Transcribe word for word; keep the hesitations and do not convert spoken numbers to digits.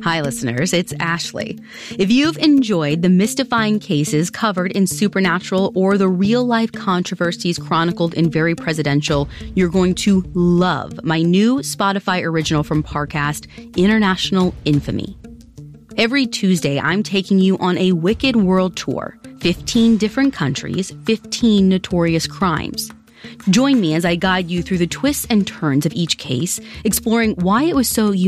Hi, listeners. It's Ashley. If you've enjoyed the mystifying cases covered in Supernatural or the real-life controversies chronicled in Very Presidential, you're going to love my new Spotify original from Parcast, International Infamy. Every Tuesday, I'm taking you on a wicked world tour. fifteen different countries, fifteen notorious crimes. Join me as I guide you through the twists and turns of each case, exploring why it was so unique